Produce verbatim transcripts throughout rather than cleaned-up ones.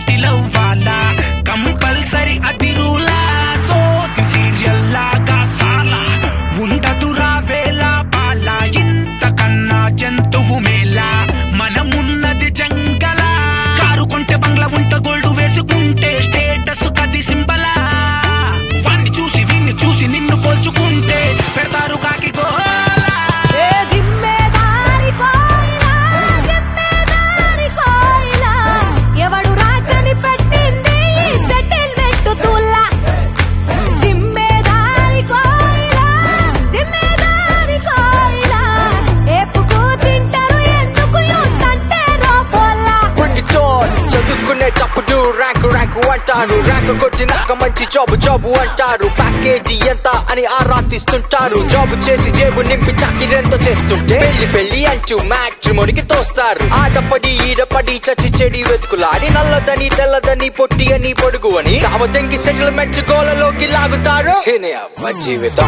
settle అవ్వాలా compulsory అది రూలా సోది సీరియల్ లాగా సాలా ఉండదురా వేళ పాల ఇంతకన్నా జంతువు మేలా మనమున్నది జంగలా కారు కొంటే బంగ్లా ఉంట గోల్డ్ వేసుకుంటే స్టేటస్ కది సింబలా వాణ్ణి చూసి వీణ్ణి చూసి నిన్ను పోల్చుకుంటే పెడతారు కాకి గోలా ర్యాంకు ర్యాంకు అంటారు ర్యాంకు కొట్టినాక మంచి జాబ్ జాబు అంటారు ప్యాకేజీ ఎంత అని ఆరా తీస్తుంటారు జాబ్ చేసి జేబు నింపి చాకిరెంతో చేస్తుంటే పెళ్లి పెళ్లి అంటూ మ్యాట్రిమోనికి తోస్తారు ఆడపడి ఈడపడి చచ్చి చెడి వెతుకులాడి నల్లదని తెల్లదని పొట్టి అని పొడుగు అని సావదంగి సెటిల్మెంట్ గోలలోకి లాగుతారు జీవితం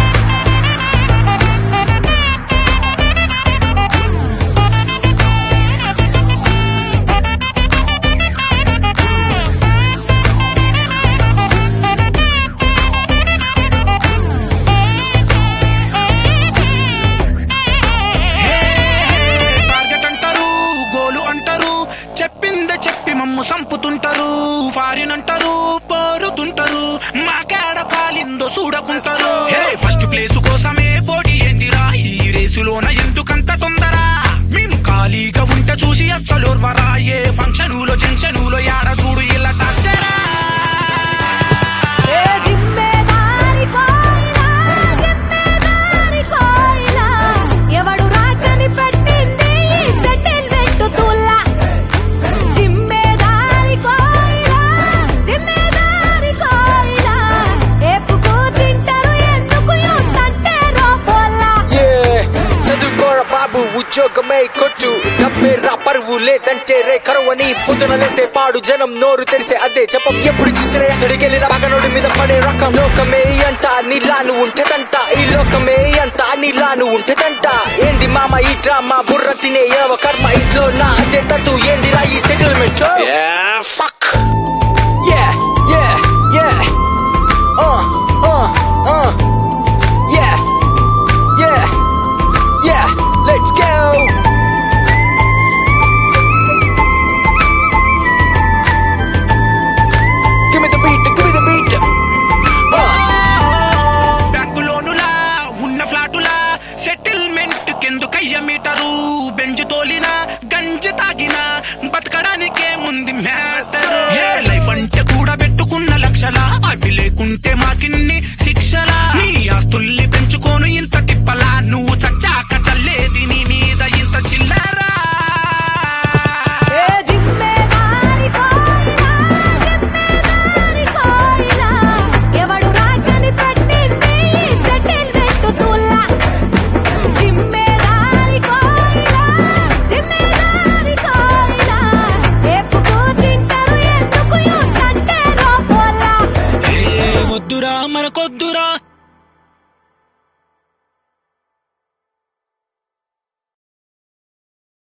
సంపుతుంటారు ఫారిన్ అంటారు పోరుతుంటారు మాకాడ కాలిందో చూడకుంటారు ఫస్ట్ ప్లేస్ కోసమే పోటీ ఏందిరా ఈ రేసులోన ఎందుకంత తొందర మేము ఖాళీగా ఉంటే చూసి అస్సలు వరా ఏ ఫంక్షనులో జంక్షనులో యాడ చూడు ఇలా టచ్చరా ఉద్యోగమే కొట్టు డబ్బే రా పరువు లేదంటే రే కరువని పొద్దున లేసే పాడు జనం నోరు తెరిసే అదే జపం ఎప్పుడు చూసినా ఎక్కడికి వెళ్ళిన పగనోడి మీద పడే రకం లోకమే అంట నీలాను ఉంటదంట ఈ లోకమే అంట నీలాను ఉంటదంట ఏంది మామ ఈ డ్రామా బుర్ర తినే ఏవ కర్మ ఇంట్లో నా అదే తట్టు ఏందిరా ఈ settlement fuck yeah yeah yeah uh uh uh yeah yeah yeah let's go give me the beat give me the beat బ్యాంకులోనులా ఉన్న ఫ్లాటులా సెటిల్మెంట్ కెందు కయ్య మీటరు బెంజు తోలినా గంజి తాగినా బతకడానికే ముందు మ్యాటర్ లైఫ్ అంటే కూడా పెట్టుకున్న లక్షలా అవి లేకుంటే మాకిన్ని శిక్షలా నీ ఆస్తుల్ని పెంచుకోను ఇంత తిప్పలా నువ్వు చచ్చాక చల్లేది నీ మీద ఇంత చిల్లరా వద్దురా మనకొద్దురా